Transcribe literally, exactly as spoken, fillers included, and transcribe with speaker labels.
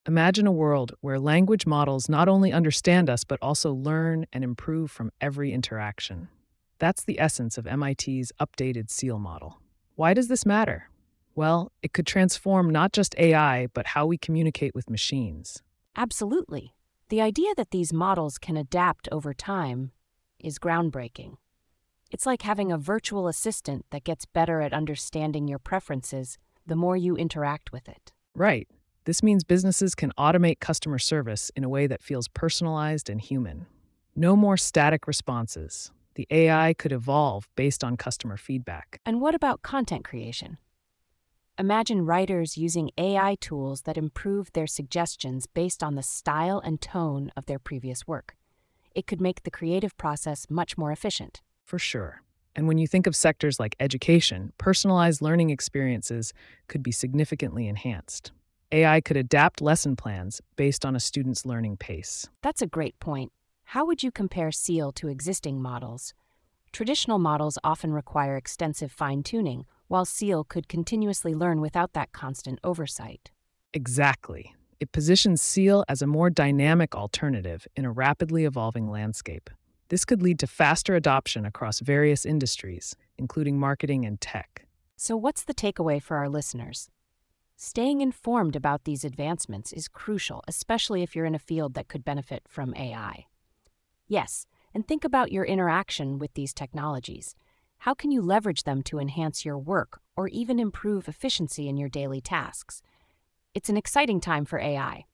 Speaker 1: Imagine a world where language models not only understand us, but also learn and improve from every interaction. That's the essence of M I T's updated SEAL model. Why does this matter? Well, it could transform not just A I, but how we communicate with machines.
Speaker 2: Absolutely. The idea that these models can adapt over time is groundbreaking. It's like having a virtual assistant that gets better at understanding your preferences the more you interact with it.
Speaker 1: Right. This means businesses can automate customer service in a way that feels personalized and human. No more static responses. The A I could evolve based on customer feedback.
Speaker 2: And what about content creation? Imagine writers using A I tools that improve their suggestions based on the style and tone of their previous work. It could make the creative process much more efficient.
Speaker 1: For sure. And when you think of sectors like education, personalized learning experiences could be significantly enhanced. A I could adapt lesson plans based on a student's learning pace.
Speaker 2: That's a great point. How would you compare SEAL to existing models? Traditional models often require extensive fine-tuning, while SEAL could continuously learn without that constant oversight.
Speaker 1: Exactly. It positions SEAL as a more dynamic alternative in a rapidly evolving landscape. This could lead to faster adoption across various industries, including marketing and tech.
Speaker 2: So what's the takeaway for our listeners? Staying informed about these advancements is crucial, especially if you're in a field that could benefit from A I. Yes, and think about your interaction with these technologies. How can you leverage them to enhance your work or even improve efficiency in your daily tasks? It's an exciting time for A I.